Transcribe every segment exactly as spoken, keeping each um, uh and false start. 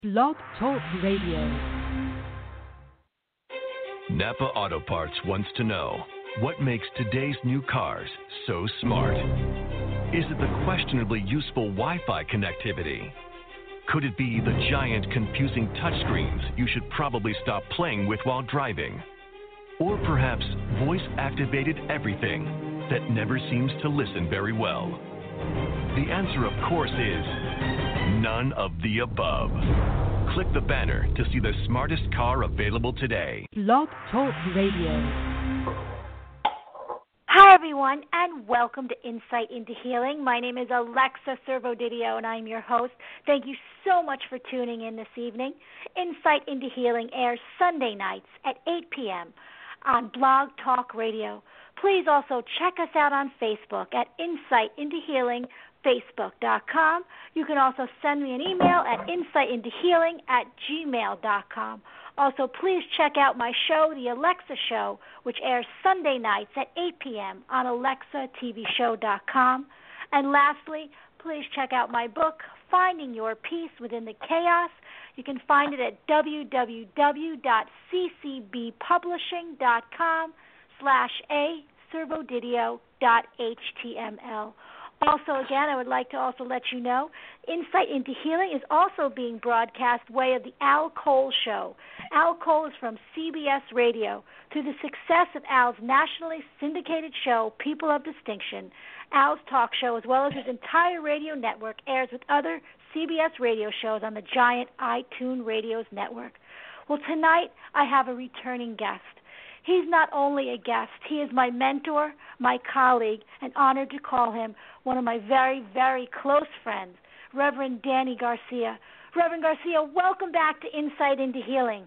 Blog Talk Radio. Napa Auto Parts wants to know, what makes today's new cars so smart? Is it the questionably useful Wi-Fi connectivity? Could it be the giant, confusing touchscreens you should probably stop playing with while driving? Or perhaps voice-activated everything that never seems to listen very well? The answer, of course, is none of the above. Click the banner to see the smartest car available today. Blog Talk Radio. Hi, everyone, and welcome to Insight into Healing. My name is Alexa Servodidio, and I'm your host. Thank you so much for tuning in this evening. Insight into Healing airs Sunday nights at eight p.m. on Blog Talk Radio. Please also check us out on Facebook at Insight into Healing, facebook dot com. You can also send me an email at insightintohealing at gmail dot com. Also, please check out my show, The Alexa Show, which airs Sunday nights at eight p.m. on alexa t v show dot com. And lastly, please check out my book, Finding Your Peace Within the Chaos. You can find it at w w w dot c c b publishing dot com slash a servodidio dot h t m l. Also, again, I would like to also let you know, Insight into Healing is also being broadcast via the Al Cole Show. Al Cole is from C B S Radio. Through the success of Al's nationally syndicated show, People of Distinction, Al's talk show, as well as his entire radio network, airs with other C B S radio shows on the giant iTunes Radios network. Well, tonight I have a returning guest. He's not only a guest, he is my mentor, my colleague, and honored to call him one of my very, very close friends, Reverend Danny Garcia. Reverend Garcia, welcome back to Insight into Healing.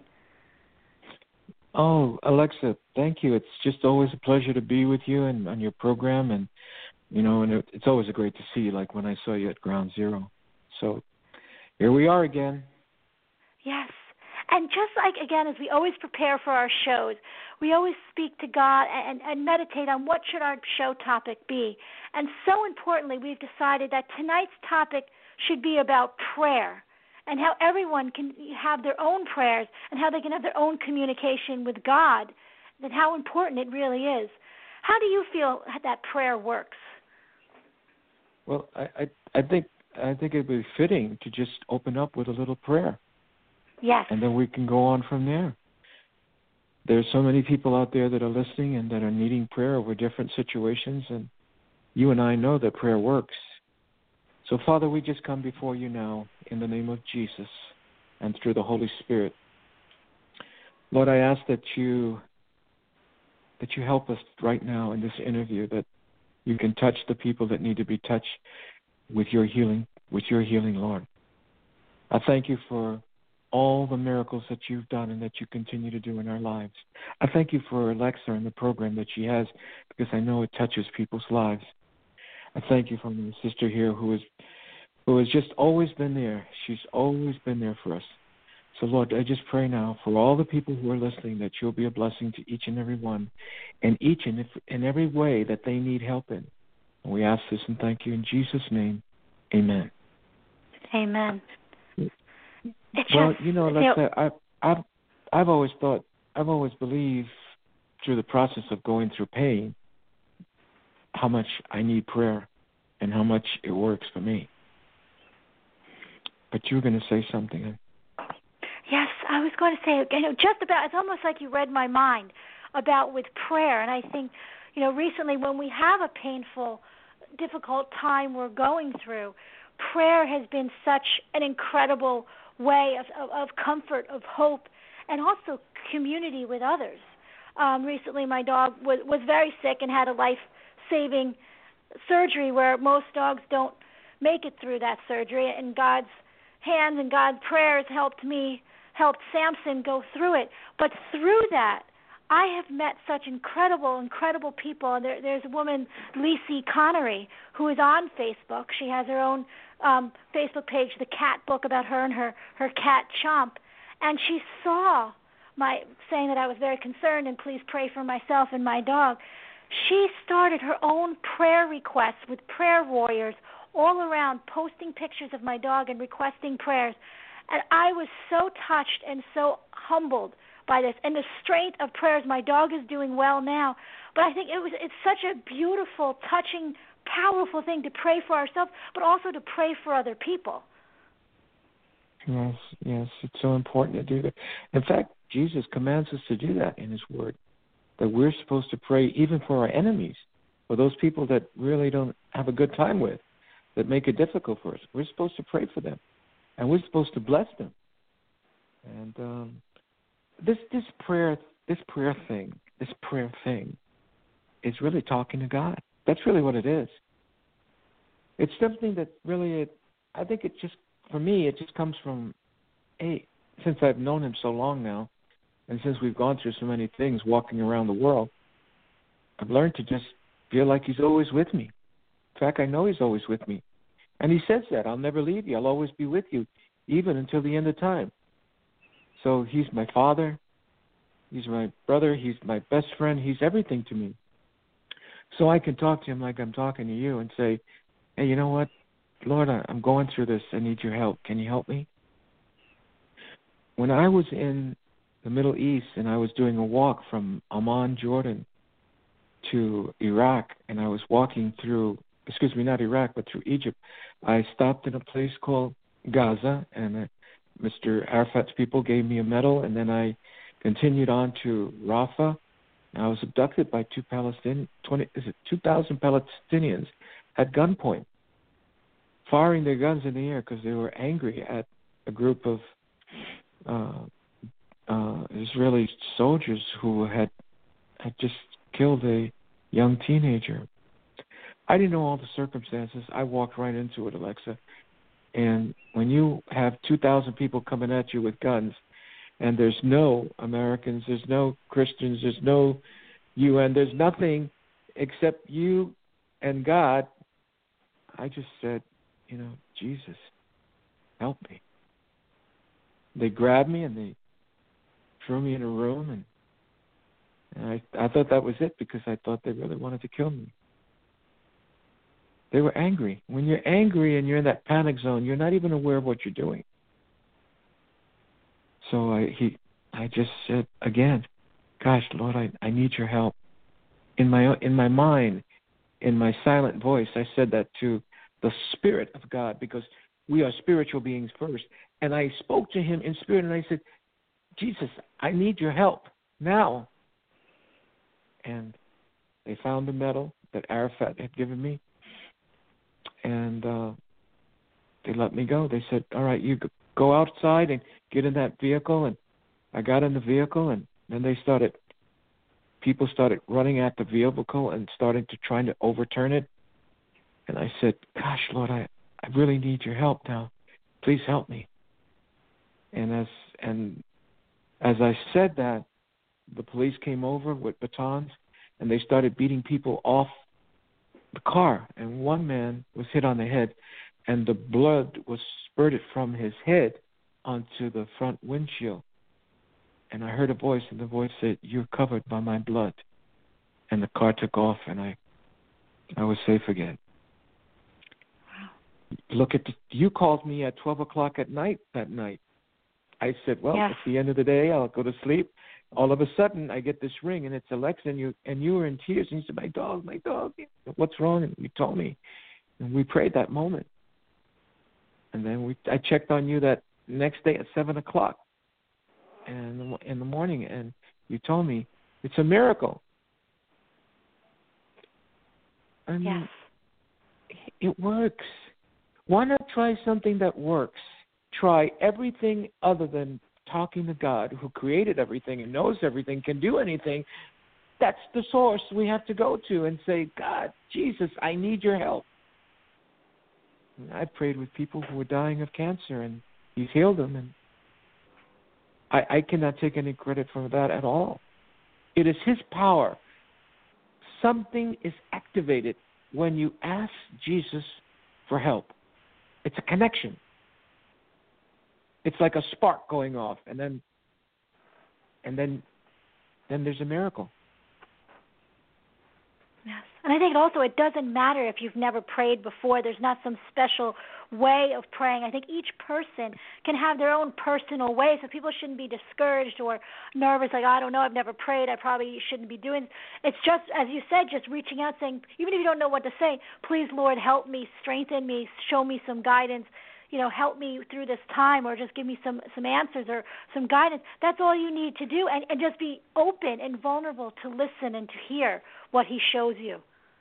Oh, Alexa, thank you. It's just always a pleasure to be with you and on your program, and you know, and it, it's always great to see you, like when I saw you at Ground Zero. So here we are again. Yes. And just like, again, as we always prepare for our shows, we always speak to God and, and meditate on what should our show topic be. And so importantly, we've decided that tonight's topic should be about prayer and how everyone can have their own prayers and how they can have their own communication with God, and how important it really is. How do you feel that prayer works? Well, I, I, I think I think it would be fitting to just open up with a little prayer. Yes. And then we can go on from there. There's so many people out there that are listening and that are needing prayer over different situations, and you and I know that prayer works. So, Father, we just come before you now in the name of Jesus and through the Holy Spirit. Lord, I ask that you that you help us right now in this interview, that you can touch the people that need to be touched with your healing, with your healing, Lord. I thank you for all the miracles that you've done and that you continue to do in our lives. I thank you for Alexa and the program that she has, because I know it touches people's lives. I thank you for my sister here who is who has just always been there. She's always been there for us. So, Lord, I just pray now for all the people who are listening that you'll be a blessing to each and every one, in each and in every way that they need help in. And we ask this and thank you in Jesus' name. Amen. Amen. It's well, just, you know, Alexa, I've, I've, I've always thought, I've always believed through the process of going through pain, how much I need prayer and how much it works for me. But you were going to say something. Yes, I was going to say, you know, just about, it's almost like you read my mind about with prayer. And I think, you know, recently when we have a painful, difficult time we're going through, prayer has been such an incredible way of, of, of comfort, of hope, and also community with others. Um, recently, my dog was, was very sick and had a life-saving surgery where most dogs don't make it through that surgery, and God's hands and God's prayers helped me, helped Samson go through it. But through that, I have met such incredible, incredible people. There, there's a woman, Lacey Connery, who is on Facebook. She has her own um, Facebook page, The Cat Book, about her and her, her cat, Chomp. And she saw my saying that I was very concerned and please pray for myself and my dog. She started her own prayer requests with prayer warriors all around, posting pictures of my dog and requesting prayers. And I was so touched and so humbled by this, and the strength of prayers. My dog is doing well now, but I think it was it's such a beautiful, touching, powerful thing to pray for ourselves, but also to pray for other people. Yes, yes, it's so important to do that. In fact, Jesus commands us to do that in His Word, that we're supposed to pray even for our enemies, for those people that really don't have a good time with, that make it difficult for us. We're supposed to pray for them, and we're supposed to bless them. And um, this this prayer this prayer thing, this prayer thing, is really talking to God. That's really what it is. It's something that really, it, I think it just, for me, it just comes from, hey, since I've known Him so long now, and since we've gone through so many things walking around the world, I've learned to just feel like He's always with me. In fact, I know He's always with me. And He says that, I'll never leave you. I'll always be with you, even until the end of time. So He's my Father. He's my brother. He's my best friend. He's everything to me. So I can talk to Him like I'm talking to you and say, hey, you know what? Lord, I'm going through this. I need your help. Can you help me? When I was in the Middle East and I was doing a walk from Amman, Jordan, to Iraq, and I was walking through, excuse me, not Iraq, but through Egypt, I stopped in a place called Gaza, and uh, Mister Arafat's people gave me a medal, and then I continued on to Rafah. I was abducted by two Palestinian, twenty, is it two thousand Palestinians at gunpoint, firing their guns in the air because they were angry at a group of uh, uh, Israeli soldiers who had had just killed a young teenager. I didn't know all the circumstances. I walked right into it, Alexa. And when you have two thousand people coming at you with guns, and there's no Americans, there's no Christians, there's no U N, there's nothing except you and God, I just said, you know, Jesus, help me. They grabbed me and they threw me in a room, and, and I, I thought that was it because I thought they really wanted to kill me. They were angry. When you're angry and you're in that panic zone, you're not even aware of what you're doing. So I he, I just said again, gosh, Lord, I, I need your help. In my in my mind, in my silent voice, I said that to the Spirit of God, because we are spiritual beings first. And I spoke to Him in spirit, and I said, Jesus, I need your help now. And they found the medal that Arafat had given me, and uh, they let me go. They said, all right, you go outside and get in that vehicle. And I got in the vehicle, and then they started, people started running at the vehicle and starting to trying to overturn it. And I said, gosh, Lord, I, I really need your help now. Please help me. And as and as I said that, the police came over with batons, and they started beating people off the car. And one man was hit on the head, and the blood was spurted from his head onto the front windshield. And I heard a voice, and the voice said, you're covered by my blood. And the car took off, and I I was safe again. Wow. Look at the, you called me at twelve o'clock at night that night. I said, well, yes. At the end of the day, I'll go to sleep. All of a sudden, I get this ring, and it's Alexa, and you and you were in tears, and you said, my dog, my dog, what's wrong? And you told me. And we prayed that moment. And then we I checked on you that next day at seven o'clock and in the morning, and you told me it's a miracle. I mean, yes. It works. Why not try something that works? Try everything other than talking to God, who created everything and knows everything, can do anything. That's the source we have to go to and say, God, Jesus, I need your help. And I prayed with people who were dying of cancer, and He's healed them. And I, I cannot take any credit for that at all. It is His power. Something is activated when you ask Jesus for help. It's a connection. It's like a spark going off, and then, and then, then there's a miracle. Yes. And I think also it doesn't matter if you've never prayed before. There's not some special way of praying. I think each person can have their own personal way, so people shouldn't be discouraged or nervous, like, I don't know, I've never prayed, I probably shouldn't be doing. It's just, as you said, just reaching out, saying, even if you don't know what to say, please, Lord, help me, strengthen me, show me some guidance, you know, help me through this time, or just give me some, some answers or some guidance. That's all you need to do, and, and just be open and vulnerable to listen and to hear what he shows you.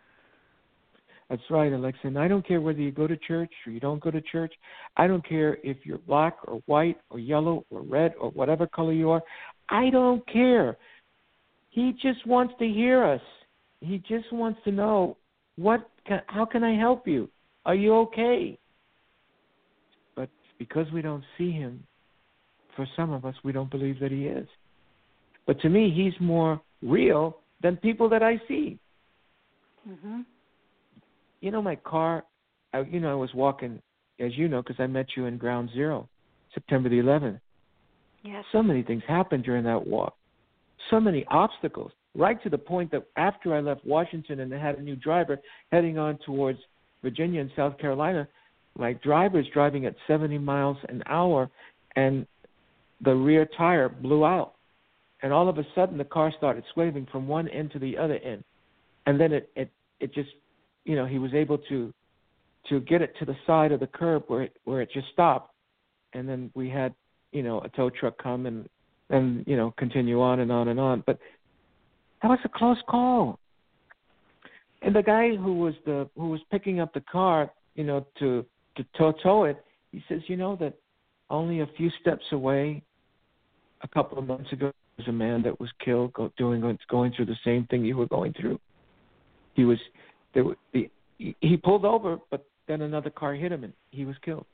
That's right, Alexa. And I don't care whether you go to church or you don't go to church. I don't care if you're black or white or yellow or red or whatever color you are. I don't care. He just wants to hear us. He just wants to know, what? Can, how can I help you? Are you okay? But because we don't see him, for some of us, we don't believe that he is. But to me, he's more real than people that I see. Mm-hmm. You know, my car, I, you know, I was walking, as you know, because I met you in Ground Zero, September the eleventh. Yes. So many things happened during that walk. So many obstacles, right to the point that after I left Washington and I had a new driver heading on towards Virginia and South Carolina, my driver's driving at seventy miles an hour, and the rear tire blew out. And all of a sudden, the car started swerving from one end to the other end. And then it, it, it just... you know, he was able to to get it to the side of the curb where it where it just stopped, and then we had, you know, a tow truck come and and you know continue on and on and on. But that was a close call. And the guy who was the who was picking up the car, you know, to to tow, tow it, he says, you know, that only a few steps away, a couple of months ago, was a man that was killed go, doing going through the same thing you were going through. He was. There, he, he pulled over, but then another car hit him, and he was killed.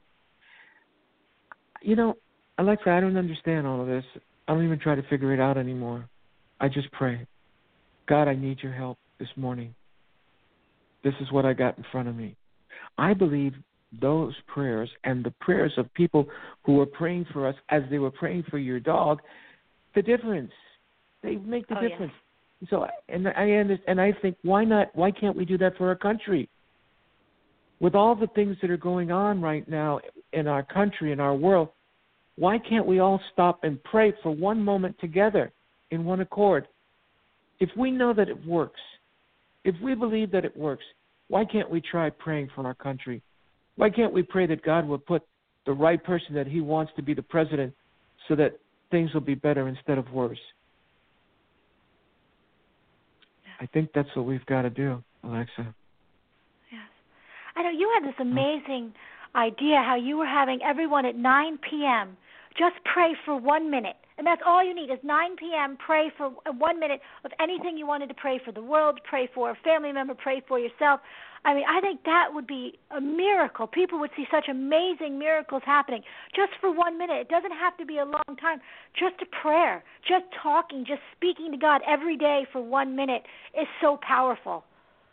You know, Alexa, I don't understand all of this. I don't even try to figure it out anymore. I just pray. God, I need your help this morning. This is what I got in front of me. I believe those prayers and the prayers of people who were praying for us as they were praying for your dog, the difference. They make the oh, difference. Yeah. So, and I understand, and I think, why not? Why can't we do that for our country? With all the things that are going on right now in our country, in our world, why can't we all stop and pray for one moment together in one accord? If we know that it works, if we believe that it works, why can't we try praying for our country? Why can't we pray that God will put the right person that he wants to be the president so that things will be better instead of worse? I think that's what we've got to do, Alexa. Yes. I know you had this amazing idea how you were having everyone at nine p.m. just pray for one minute. And that's all you need is nine p.m. Pray for one minute of anything you wanted to pray for the world, pray for a family member, pray for yourself. I mean, I think that would be a miracle. People would see such amazing miracles happening just for one minute. It doesn't have to be a long time. Just a prayer, just talking, just speaking to God every day for one minute is so powerful.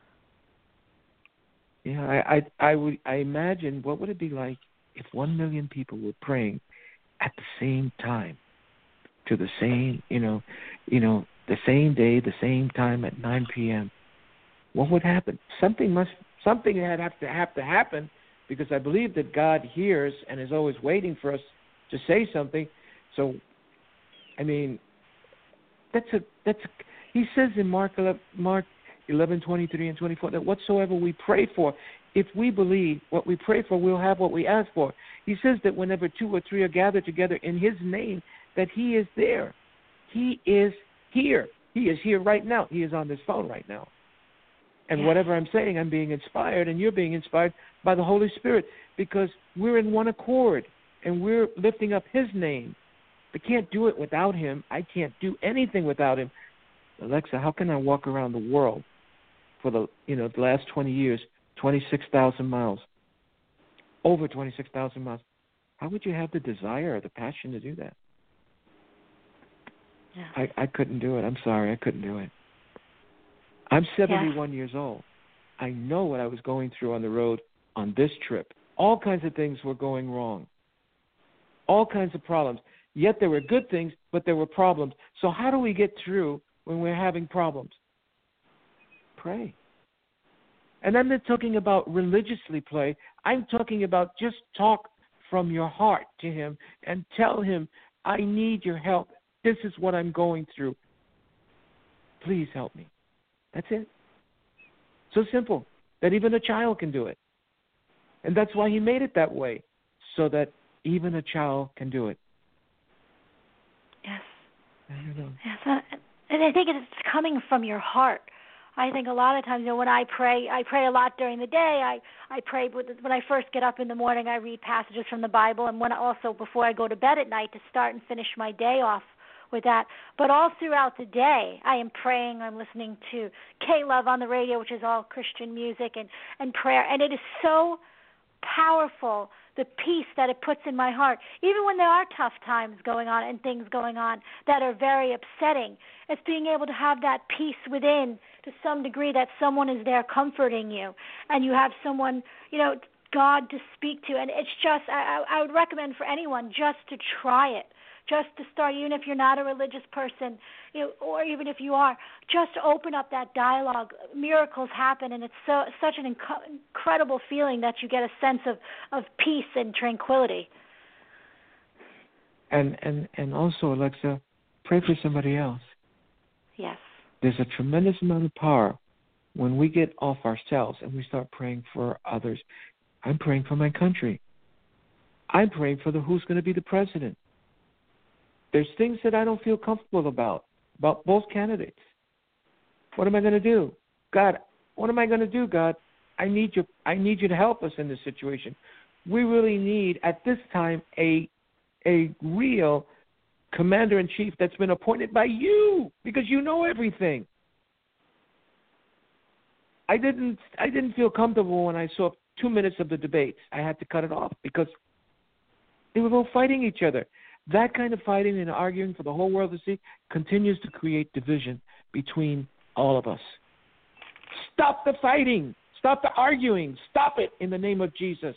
Yeah, I, I, I would. I imagine what would it be like if one million people were praying at the same time, to the same, you know, you know, the same day, the same time at nine p.m. What would happen? Something must, something had have to have to happen, because I believe that God hears and is always waiting for us to say something. So, I mean, that's a that's. A, he says in Mark eleven, Mark eleven twenty-three and twenty-four that whatsoever we pray for, if we believe what we pray for, we'll have what we ask for. He says that whenever two or three are gathered together in His name, that He is there. He is here. He is here right now. He is on this phone right now. And yes. whatever I'm saying, I'm being inspired, and you're being inspired by the Holy Spirit, because we're in one accord, and we're lifting up His name. I can't do it without Him. I can't do anything without Him. Alexa, how can I walk around the world for the you know the last twenty years, twenty-six thousand miles, over twenty-six thousand miles? How would you have the desire or the passion to do that? Yeah. I, I couldn't do it. I'm sorry, I couldn't do it. I'm seventy-one yeah. years old. I know what I was going through on the road on this trip. All kinds of things were going wrong. All kinds of problems. Yet there were good things, but there were problems. So how do we get through when we're having problems? Pray. And I'm not talking about religiously play. I'm talking about just talk from your heart to him and tell him, I need your help. This is what I'm going through. Please help me. That's it. So simple that even a child can do it. And that's why he made it that way, so that even a child can do it. Yes. I don't know. Yes. And I think it's coming from your heart. I think a lot of times, you know, when I pray, I pray a lot during the day. I, I pray when I first get up in the morning. I read passages from the Bible, and when also before I go to bed at night to start and finish my day off with that. But all throughout the day, I am praying. I'm listening to K-Love on the radio, which is all Christian music and, and prayer. And it is so powerful, the peace that it puts in my heart. Even when there are tough times going on and things going on that are very upsetting, it's being able to have that peace within to some degree, that someone is there comforting you and you have someone, you know, God to speak to. And it's just, I, I would recommend for anyone just to try it. Just to start, even if you're not a religious person, you know, or even if you are, just to open up that dialogue. Miracles happen, and it's so such an inc- incredible feeling that you get a sense of, of peace and tranquility. And, and, and also, Alexa, pray for somebody else. Yes. There's a tremendous amount of power when we get off ourselves and we start praying for others. I'm praying for my country. I'm praying for the who's going to be the president. There's things that I don't feel comfortable about, about both candidates. What am I going to do? God, what am I going to do, God? I need you I need you to help us in this situation. We really need, at this time, a a real commander-in-chief that's been appointed by you, because you know everything. I didn't I didn't feel comfortable when I saw two minutes of the debates. I had to cut it off because they were both fighting each other. That kind of fighting and arguing for the whole world to see continues to create division between all of us. Stop the fighting. Stop the arguing. Stop it in the name of Jesus.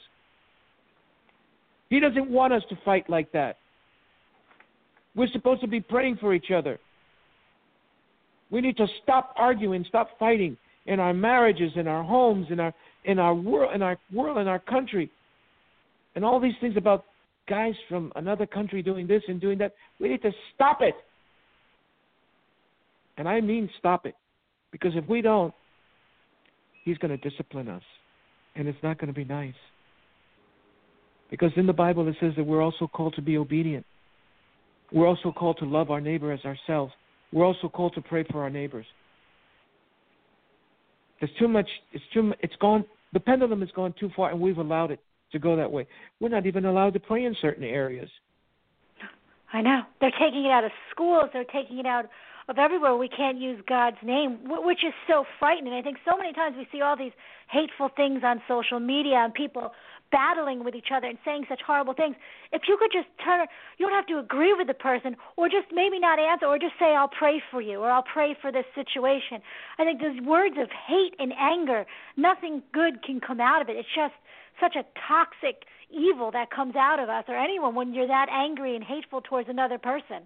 He doesn't want us to fight like that. We're supposed to be praying for each other. We need to stop arguing, stop fighting in our marriages, in our homes, in our in our world, in our world, in our country, and all these things about guys from another country doing this and doing that. We need to stop it. And I mean stop it. Because if we don't, he's going to discipline us. And it's not going to be nice. Because in the Bible it says that we're also called to be obedient. We're also called to love our neighbor as ourselves. We're also called to pray for our neighbors. There's too much, it's too, it's gone, the pendulum has gone too far, and we've allowed it to go that way. We're not even allowed to pray in certain areas. I know. They're taking it out of schools. They're taking it out of everywhere. We can't use God's name, which is so frightening. I think so many times we see all these hateful things on social media and people battling with each other and saying such horrible things. If you could just turn, you don't have to agree with the person, or just maybe not answer, or just say, I'll pray for you, or I'll pray for this situation. I think those words of hate and anger, nothing good can come out of it. It's just such a toxic evil that comes out of us or anyone when you're that angry and hateful towards another person.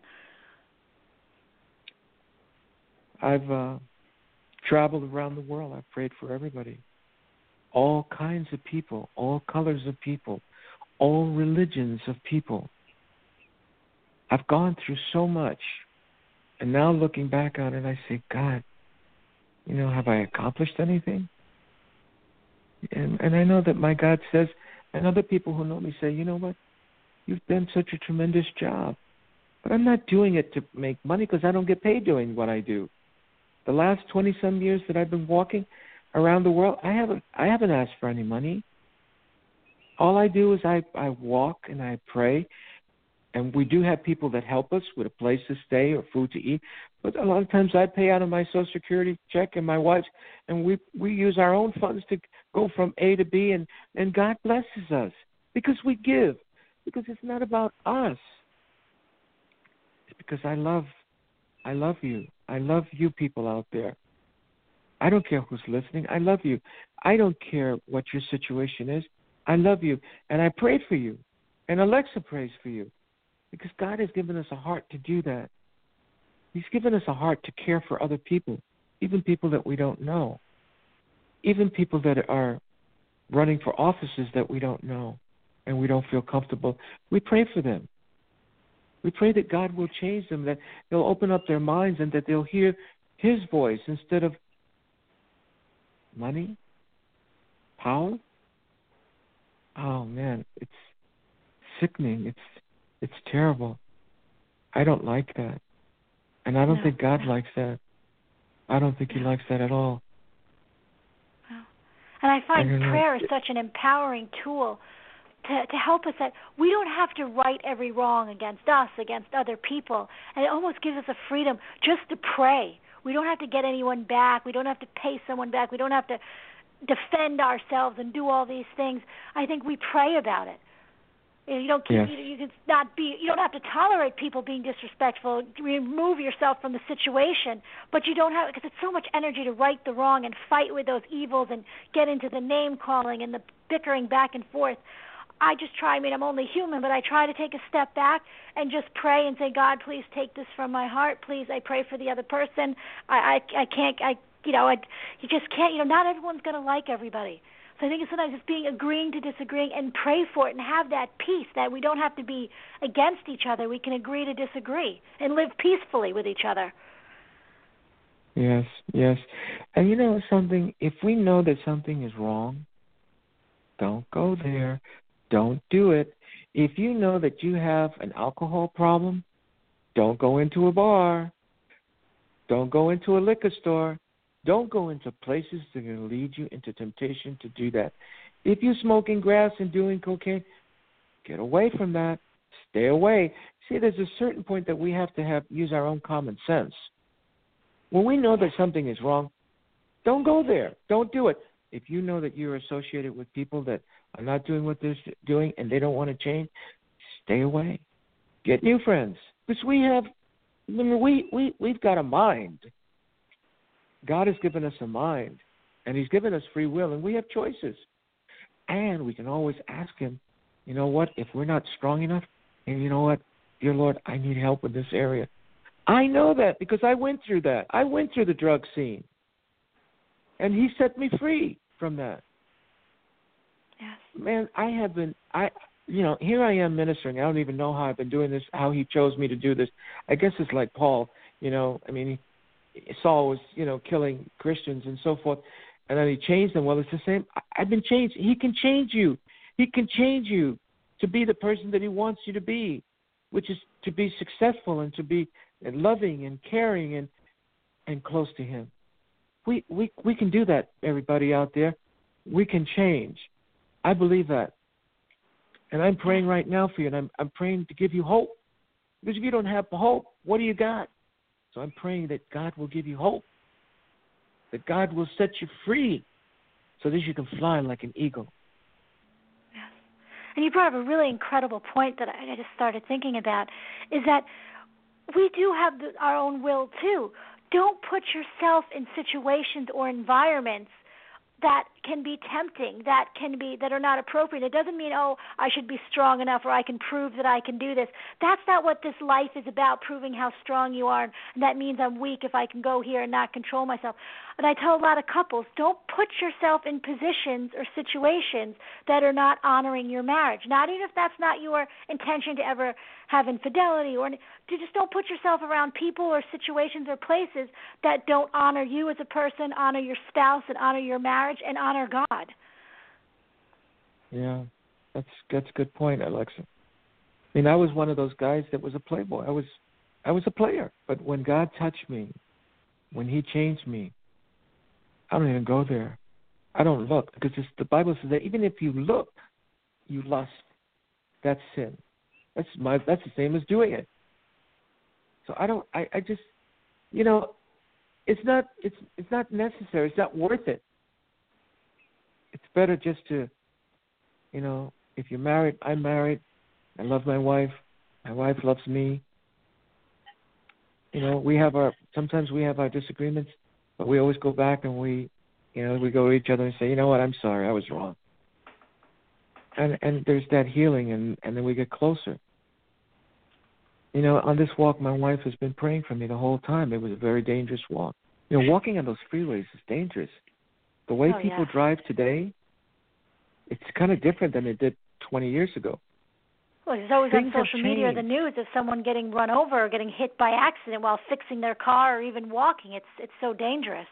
I've uh, traveled around the world. I've prayed for everybody. All kinds of people, all colors of people, all religions of people. I've gone through so much. And now looking back on it, I say, God, you know, have I accomplished anything? And, and I know that my God says, and other people who know me say, you know what? You've done such a tremendous job. But I'm not doing it to make money because I don't get paid doing what I do. The last twenty-some years that I've been walking around the world, I haven't I haven't asked for any money. All I do is I, I walk and I pray. And we do have people that help us with a place to stay or food to eat. But a lot of times I pay out of my Social Security check and my wife's, and we, we use our own funds to go from A to B, and, and God blesses us because we give. Because it's not about us. It's because I love, I love you. I love you people out there. I don't care who's listening. I love you. I don't care what your situation is. I love you. And I prayed for you. And Alexa prays for you. Because God has given us a heart to do that. He's given us a heart to care for other people, even people that we don't know. even people that are running for offices that we don't know and we don't feel comfortable, we pray for them. We pray that God will change them, that they'll open up their minds and that they'll hear His voice instead of money, power. Oh, man, it's sickening. It's it's terrible. I don't like that. And I don't no. think God likes that. I don't think He likes that at all. And I find I prayer is such an empowering tool to, to help us that we don't have to right every wrong against us, against other people. And it almost gives us a freedom just to pray. We don't have to get anyone back. We don't have to pay someone back. We don't have to defend ourselves and do all these things. I think we pray about it. You don't keep, yes. you, you can not be. You don't have to tolerate people being disrespectful. Remove yourself from the situation, but you don't have, because it's so much energy to right the wrong and fight with those evils and get into the name calling and the bickering back and forth. I just try. I mean, I'm only human, but I try to take a step back and just pray and say, God, please take this from my heart. Please, I pray for the other person. I, I, I can't. I, you know, I, you just can't. You know, not everyone's going to like everybody. So I think it's sometimes just being agreeing to disagreeing and pray for it and have that peace that we don't have to be against each other. We can agree to disagree and live peacefully with each other. Yes, yes. And you know something, if we know that something is wrong, don't go there. Don't do it. If you know that you have an alcohol problem, don't go into a bar. Don't go into a liquor store. Don't go into places that are going to lead you into temptation to do that. If you're smoking grass and doing cocaine, get away from that. Stay away. See, there's a certain point that we have to have use our own common sense. When we know that something is wrong, don't go there. Don't do it. If you know that you're associated with people that are not doing what they're doing and they don't want to change, stay away. Get new friends. Because we have, I mean, we, we, we've got a mind. God has given us a mind, and He's given us free will, and we have choices. And we can always ask Him, you know what, if we're not strong enough, and you know what, dear Lord, I need help in this area. I know that because I went through that. I went through the drug scene, and He set me free from that. Yes. Man, I have been, I, you know, here I am ministering. I don't even know how I've been doing this, how He chose me to do this. I guess it's like Paul, you know, I mean, Saul was, you know, killing Christians and so forth, and then he changed them. Well, it's the same. I've been changed. He can change you. He can change you to be the person that He wants you to be, which is to be successful and to be loving and caring and and close to Him. We we we can do that, everybody out there. We can change. I believe that. And I'm praying right now for you, and I'm I'm praying to give you hope. Because if you don't have hope, what do you got? So I'm praying that God will give you hope, that God will set you free so that you can fly like an eagle. Yes. And you brought up a really incredible point that I just started thinking about, is that we do have the, our own will too. Don't put yourself in situations or environments that can be tempting, that can be that are not appropriate. It doesn't mean, oh, I should be strong enough or I can prove that I can do this. That's not what this life is about, proving how strong you are. And that means I'm weak if I can go here and not control myself. And I tell a lot of couples, don't put yourself in positions or situations that are not honoring your marriage. Not even if that's not your intention to ever have infidelity, or to just don't put yourself around people or situations or places that don't honor you as a person, honor your spouse, and honor your marriage, and honor God. Yeah, that's that's a good point, Alexa. I mean, I was one of those guys that was a playboy. I was I was a player, but when God touched me, when He changed me, I don't even go there. I don't look, because it's, the Bible says that even if you look, you lust. That's sin. That's my. That's the same as doing it. So I don't. I, I just, you know, it's not. It's it's not necessary. It's not worth it. It's better just to, you know, if you're married, I'm married. I love my wife. My wife loves me. You know, we have our. Sometimes we have our disagreements, but we always go back and we, you know, we go to each other and say, you know what, I'm sorry, I was wrong. And and there's that healing, and, and then we get closer. You know, on this walk, my wife has been praying for me the whole time. It was a very dangerous walk. You know, walking on those freeways is dangerous. The way oh, people yeah. drive today, it's kind of different than it did twenty years ago. Well, there's always Things on social have media or the changed. news of someone getting run over or getting hit by accident while fixing their car or even walking. It's it's so dangerous.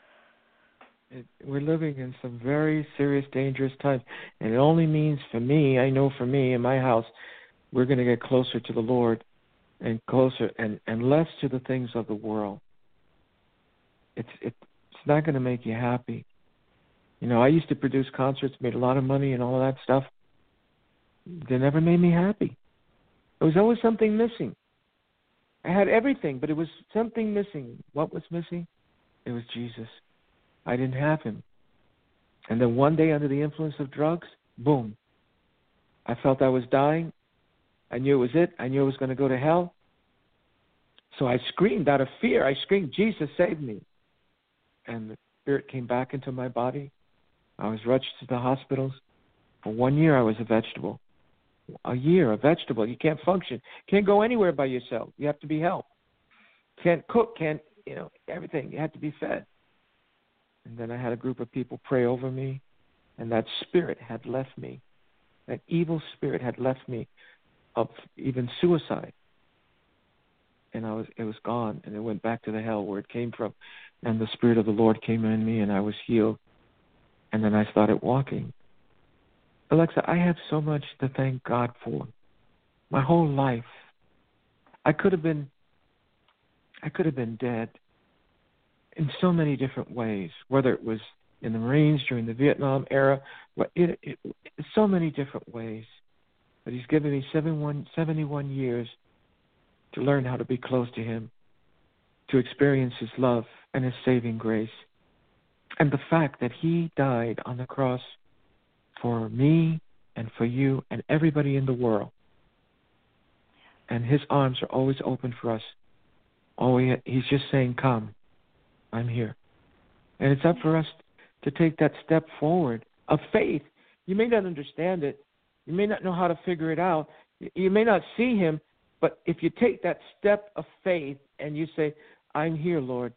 It, we're living in some very serious, dangerous times, and it only means for me, I know for me in my house, we're going to get closer to the Lord and closer and, and less to the things of the world. It's it, it's not going to make you happy. You know, I used to produce concerts, made a lot of money and all of that stuff. They never made me happy. There was always something missing. I had everything, but it was something missing. What was missing? It was Jesus. I didn't have him. And then one day, under the influence of drugs, boom. I felt I was dying. I knew it was it. I knew I was going to go to hell. So I screamed out of fear. I screamed, Jesus, save me. And the spirit came back into my body. I was rushed to the hospitals. For one year, I was a vegetable. A year, a vegetable. You can't function. Can't go anywhere by yourself. You have to be helped. Can't cook. Can't, you know, everything. You have to be fed. And then I had a group of people pray over me, and that spirit had left me. That evil spirit had left me of even suicide. And I was, it was gone, and it went back to the hell where it came from. And the Spirit of the Lord came in me, and I was healed. And then I started walking. Alexa, I have so much to thank God for. My whole life. I could have been, I could have been dead in so many different ways, whether it was in the Marines during the Vietnam era, it, it, it, so many different ways. But he's given me seventy-one years to learn how to be close to him, to experience his love and his saving grace. And the fact that he died on the cross for me and for you and everybody in the world. And his arms are always open for us. Always, he's just saying, come, I'm here. And it's up for us to take that step forward of faith. You may not understand it. You may not know how to figure it out. You may not see him, but if you take that step of faith and you say, I'm here, Lord,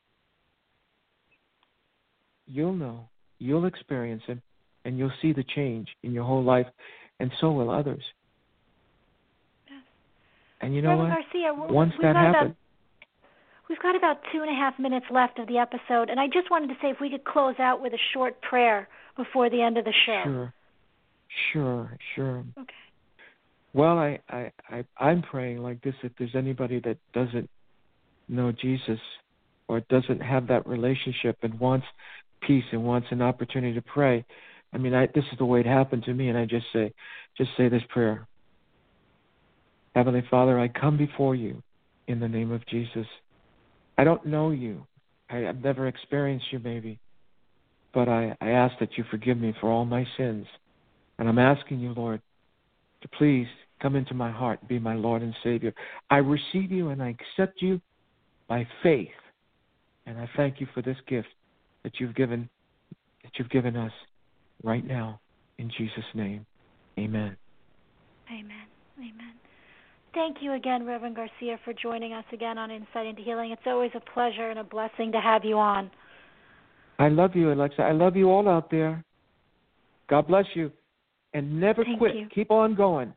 you'll know, you'll experience him, and you'll see the change in your whole life, and so will others. Yes. And you know Reverend what? Garcia, Once that got happens... About, we've got about two and a half minutes left of the episode, and I just wanted to say if we could close out with a short prayer before the end of the show. Sure. Sure, sure. Okay. Well, I, I, I, I'm praying like this. If there's anybody that doesn't know Jesus or doesn't have that relationship and wants peace and wants an opportunity to pray, I mean, I, this is the way it happened to me, and I just say, just say this prayer. Heavenly Father, I come before you in the name of Jesus. I don't know you. I, I've never experienced you, maybe, but I, I ask that you forgive me for all my sins. And I'm asking you, Lord, to please come into my heart and be my Lord and Savior. I receive you and I accept you by faith. And I thank you for this gift that you've given that you've given us right now. In Jesus' name, amen. Amen. Amen. Thank you again, Reverend Garcia, for joining us again on Insight into Healing. It's always a pleasure and a blessing to have you on. I love you, Alexa. I love you all out there. God bless you. And never Thank quit. you. Keep on going.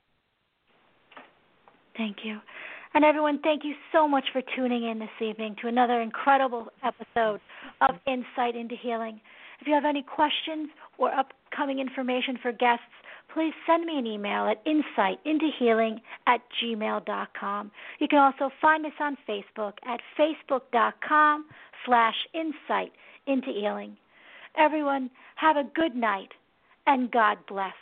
Thank you. And everyone, thank you so much for tuning in this evening to another incredible episode of Insight into Healing. If you have any questions or upcoming information for guests, please send me an email at insightintohealing at gmail dot com. You can also find us on Facebook at facebook.com slash insight into healing. Everyone, have a good night and God bless.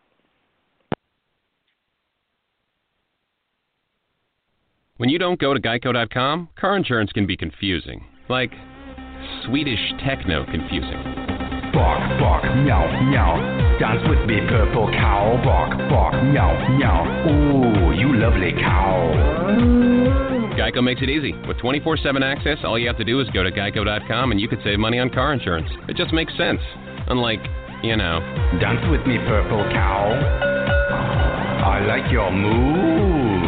When you don't go to geico dot com, car insurance can be confusing. Like Swedish techno confusing. Bark, bark, meow, meow. Dance with me, purple cow. Bark, bark, meow, meow. Ooh, you lovely cow. Geico makes it easy. With twenty-four seven access, all you have to do is go to geico dot com and you could save money on car insurance. It just makes sense. Unlike, you know... Dance with me, purple cow. I like your moves.